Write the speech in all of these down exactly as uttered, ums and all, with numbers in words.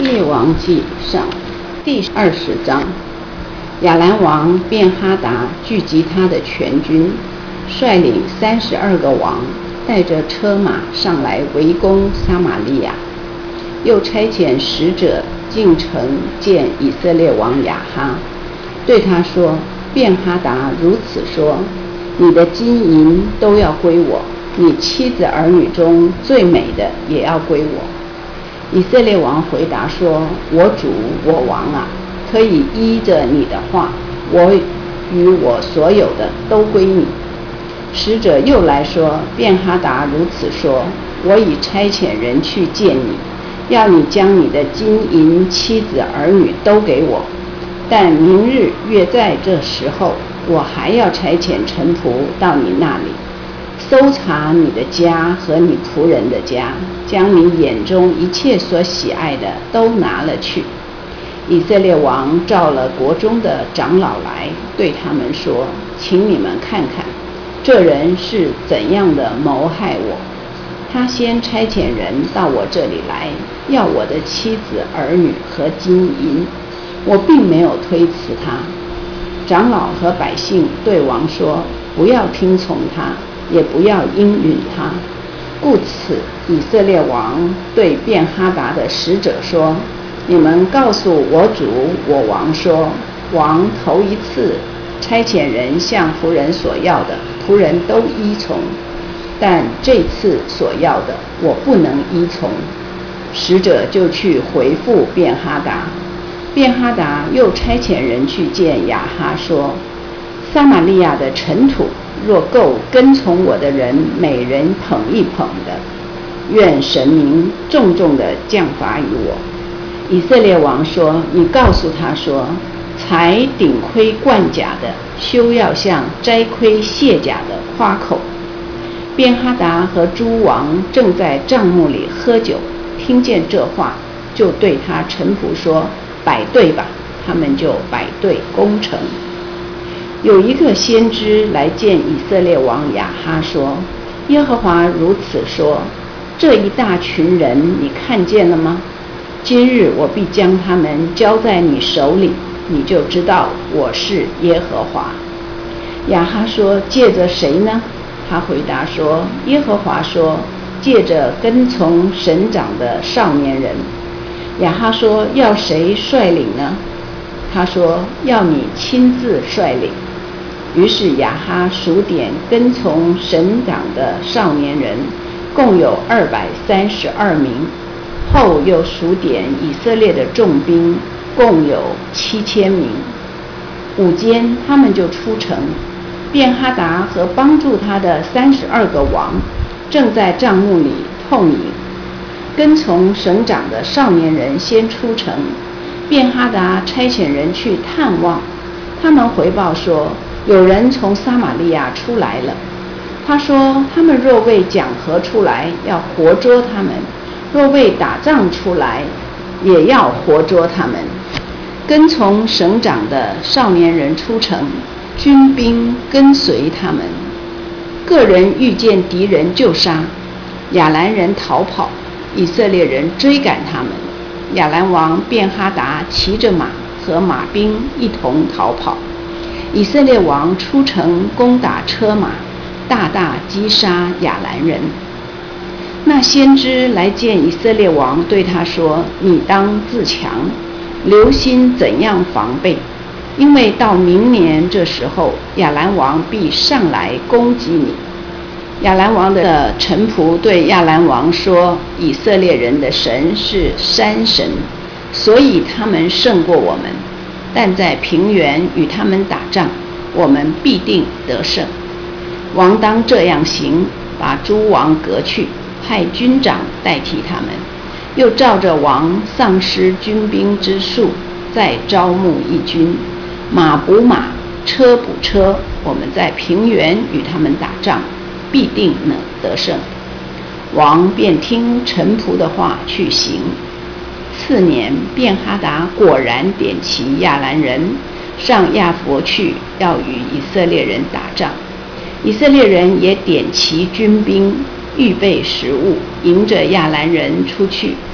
列王记上第二十章，亚兰王便哈达聚集他的全军，率领三十二个王，带着车马上来围攻撒玛利亚。又差遣使者进城见以色列王亚哈，对他说：便哈达如此说，你的金银都要归我，你妻子儿女中最美的也要归我。以色列王回答说：我主我王啊，可以依着你的话，我与我所有的都归你。使者又来说：便哈达如此说，我已差遣人去见你，要你将你的金银妻子儿女都给我，但明日约在这时候，我还要差遣臣仆到你那里，搜查你的家和你仆人的家，将你眼中一切所喜爱的都拿了去。以色列王召了国中的长老来，对他们说：请你们看看，这人是怎样的谋害我。他先差遣人到我这里来，要我的妻子儿女和金银，我并没有推辞他。长老和百姓对王说：不要听从他，也不要应允他。故此，以色列王对便哈达的使者说：你们告诉我主我王说，王头一次差遣人向仆人所要的，仆人都依从，但这次所要的，我不能依从。使者就去回复便哈达。便哈达又差遣人去见亚哈说：撒玛利亚的尘土若够跟从我的人每人捧一捧的，愿神明重重的降罚于我。以色列王说：你告诉他说，才顶盔贯甲的，休要向摘盔卸甲的夸口。便哈达和诸王正在帐幕里喝酒，听见这话，就对他臣仆说：摆队吧。他们就摆队攻城。有一个先知来见以色列王亚哈说：耶和华如此说，这一大群人你看见了吗？今日我必将他们交在你手里，你就知道我是耶和华。亚哈说：借着谁呢？他回答说：耶和华说，借着跟从神长的少年人。亚哈说：要谁率领呢？他说：要你亲自率领。于是亚哈数点跟从神长的少年人，共有二百三十二名。后又数点以色列的重兵，共有七千名。午间，他们就出城。便哈达和帮助他的三十二个王，正在帐幕里痛饮。跟从省长的少年人先出城，便哈达差遣人去探望。他们回报说，有人从撒玛利亚出来了。他说，他们若为讲和出来，要活捉他们；若为打仗出来，也要活捉他们。跟从省长的少年人出城，军兵跟随他们。个人遇见敌人就杀，亚兰人逃跑，以色列人追赶他们。亚兰王便哈达骑着马和马兵一同逃跑。以色列王出城攻打车马，大大击杀亚兰人。那先知来见以色列王，对他说：你当自强，留心怎样防备，因为到明年这时候，亚兰王必上来攻击你。亚兰王的臣仆对亚兰王说：以色列人的神是山神，所以他们胜过我们，但在平原与他们打仗，我们必定得胜。王当这样行，把诸王革去，派军长代替他们，又照着王丧失军兵之数，再招募义军，马补马，车补车，我们在平原与他们打仗，必定能得胜。王便听臣仆的话去行。次年，便哈达果然点齐亚兰人，上亚佛去，要与以色列人打仗。以色列人也点齐军兵，预备食物，迎着亚兰人出去。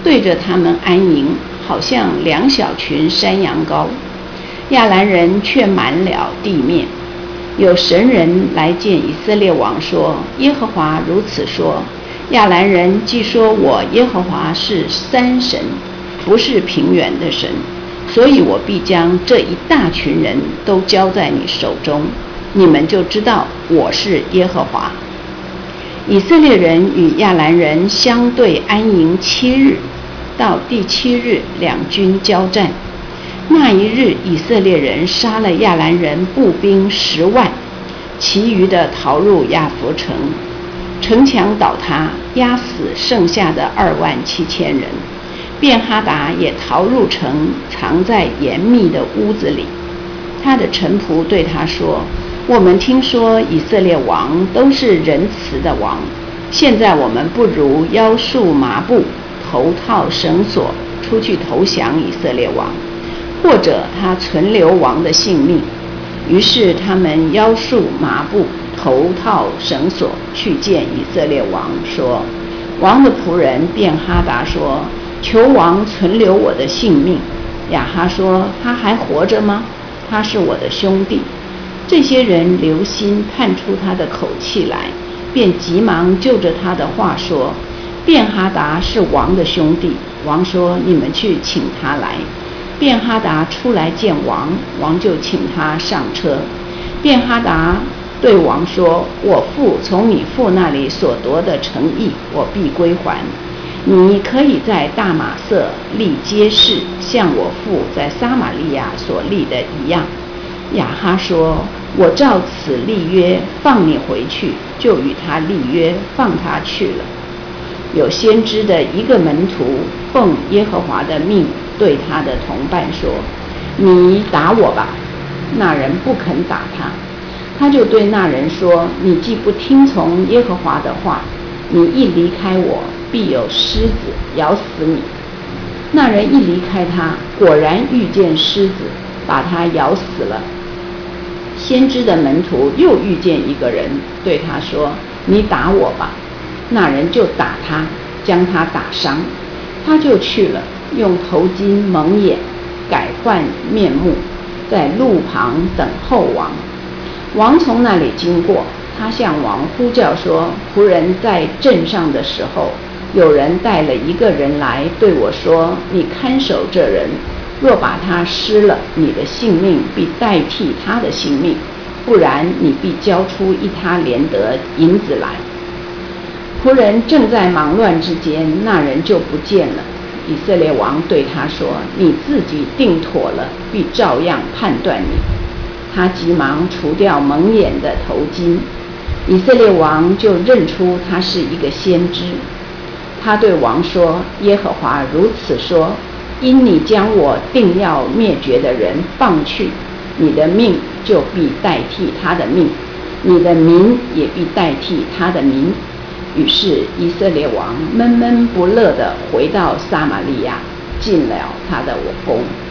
对着他们安营，好像两小群山羊羔。亚兰人却满了地面。有神人来见以色列王说：耶和华如此说，亚兰人既说我耶和华是三神，不是平原的神，所以我必将这一大群人都交在你手中，你们就知道我是耶和华。以色列人与亚兰人相对安营七日，到第七日两军交战。那一日，以色列人杀了亚兰人步兵十万，其余的逃入亚弗城，城墙倒塌，压死剩下的二万七千人。便哈达也逃入城，藏在严密的屋子里。他的臣仆对他说：我们听说以色列王都是仁慈的王，现在我们不如腰束麻布，头套绳索，出去投降以色列王，或者他存留王的性命。于是他们腰束麻布，头套绳索，去见以色列王，说：王的仆人便哈达说，求王存留我的性命。亚哈说：他还活着吗？他是我的兄弟。这些人留心看出他的口气来，便急忙就着他的话说：便哈达是王的兄弟。王说：你们去请他来。便哈达出来见王，王就请他上车。便哈达对王说：我父从你父那里所夺的城邑，我必归还。你可以在大马色立街市，像我父在撒玛利亚所立的一样。亚哈说：我照此立约，放你回去，就与他立约，放他去了。有先知的一个门徒奉耶和华的命对他的同伴说：你打我吧。那人不肯打他，他就对那人说：你既不听从耶和华的话，你一离开我，必有狮子咬死你。那人一离开他，果然遇见狮子，把他咬死了。先知的门徒又遇见一个人，对他说：你打我吧。那人就打他，将他打伤。他就去了，用头巾蒙眼，改换面目，在路旁等候王。王从那里经过，他向王呼叫说：仆人在镇上的时候，有人带了一个人来对我说：你看守这人，若把他失了，你的性命必代替他的性命，不然你必交出一他连得银子来。仆人正在忙乱之间，那人就不见了。以色列王对他说：你自己定妥了，必照样判断你。他急忙除掉蒙眼的头巾。以色列王就认出他是一个先知。他对王说：耶和华如此说，因你将我定要灭绝的人放去，你的命就必代替他的命，你的民也必代替他的民。于是以色列王闷闷不乐地回到撒玛利亚，进了他的宫。